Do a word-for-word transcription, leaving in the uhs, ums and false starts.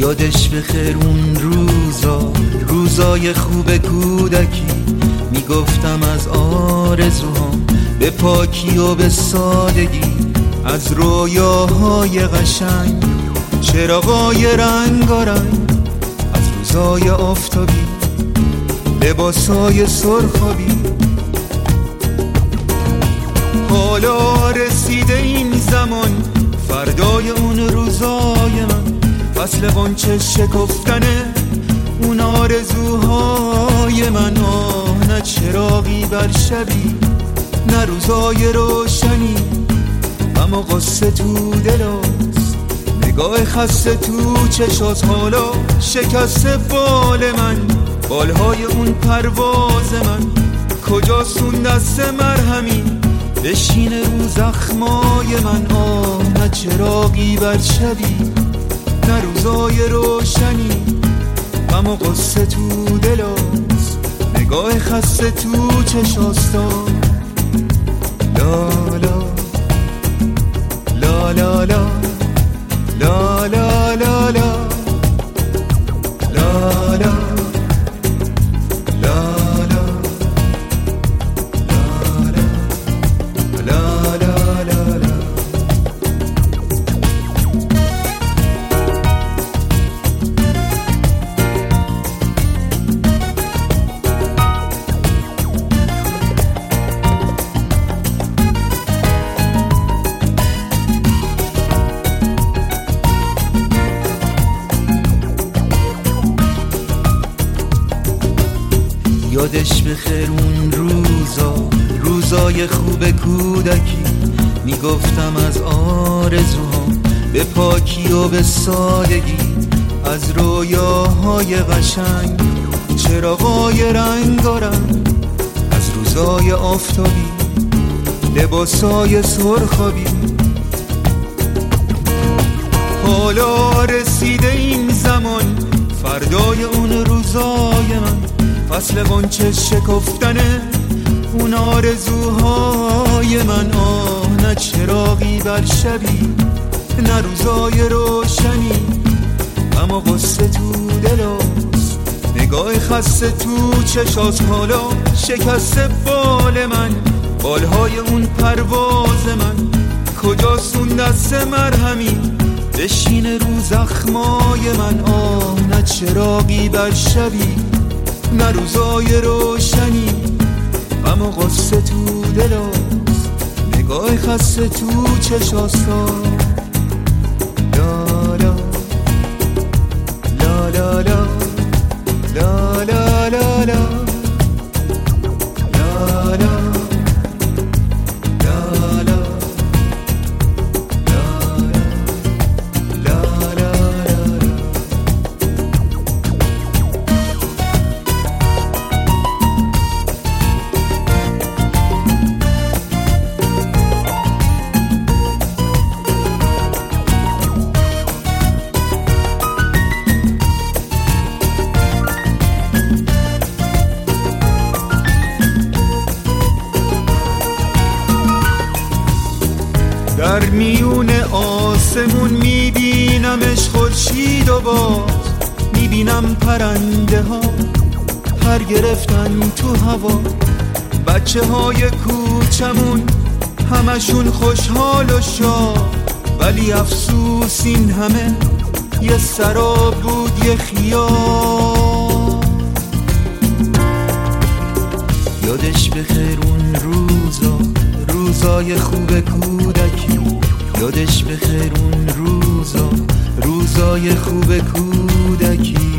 یادش بخیر اون روزا، روزای خوب کودکی. میگفتم از آرزوهام به پاکی و به سادگی، از رویاهای قشنگ، چراغای رنگارنگ، از روزای آفتابی، لباسای سرخابی. حالا رسیده این زمان، فردای اون روزای من، فصل غنچه شکفتنه اون آرزوهای من. آه نه چراغی بر شبی، نه روزای روشنی، اما قصه تو دلاست، نگاه خسته تو چشات. حالا شکسته بال من، بالهای اون پرواز من، کجاست اون دست مرهمی بشینه رو زخمای من. آه نه چراغی بر شبی، نه روزای روشنی، اما قصه تو دلاست، نگاه خسته تو چشاست. لا لا لا لا لا لا لا لا لا لا لا یادش بخیر اون روزا، روزای خوب کودکی. میگفتم از آرزوهام به پاکی و به سادگی، از رویاهای قشنگ، چراغای رنگارنگ، از روزای آفتابی، لباسای سرخابی. حالا رسیده این زمان، فردای اون روزای من، فصل غنچه شکفتنه اون آرزوهای من. آه نه چراغی بر شبی، نه روزای روشنی، اما قصه تو دلاست، نگاه خسته تو چشاست. حالا شکسته بال من، بالهای اون پرواز من، کجاست اون دست مرهمی بشینه رو زخمای من. آه نه چراغی بر شبی، نه روزای روشنی، اما قصه تو دلاست، نگاه خسته تو چشاست. لا لا لا لا لا لا لا لا لا در میون آسمون میبینمش خورشید و باز، میبینم پرنده ها پر گرفتن تو هوا. بچه های کوچمون همشون خوشحال و شاد، ولی افسوس این همه یه سراب بود، یه خیال. یادش بخیر اون روزا، روزای خوب کودکی. یادش بخیر اون روزا، روزای خوب کودکی.